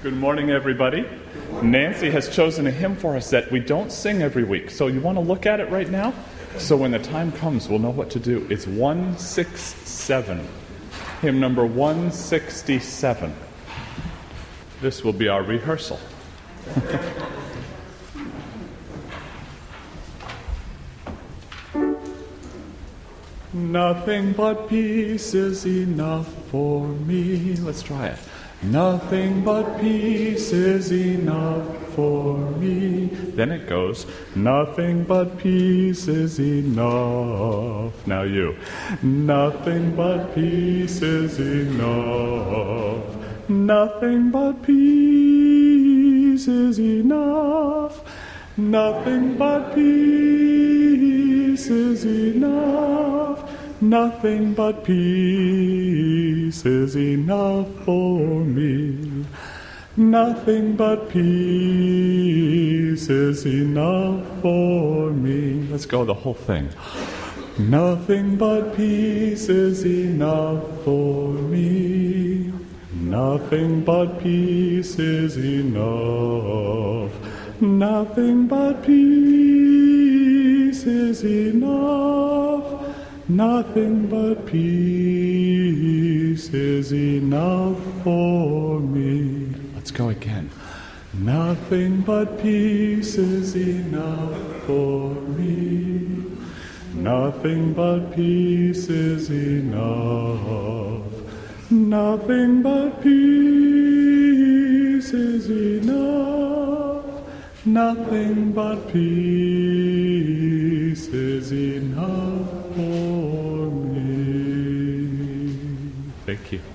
Good morning, everybody. Nancy has chosen a hymn for us that we don't sing every week, so you want to look at it right now? So when the time comes, we'll know what to do. It's 167, hymn number 167. This will be our rehearsal. Nothing but peace is enough for me. Let's try it. Nothing but peace is enough for me. Then it goes, nothing but peace is enough. Now you. Nothing but peace is enough. Nothing but peace is enough. Nothing but peace is enough. Nothing but peace is enough for me. Nothing but peace is enough for me. Let's go the whole thing. Nothing but peace is enough for me. Nothing but peace is enough. Nothing but peace is enough. Nothing but peace is enough for me. Let's go again. Nothing but peace is enough for me. Nothing but peace is enough. Nothing but peace is enough. Nothing but peace is enough for me. Thank you.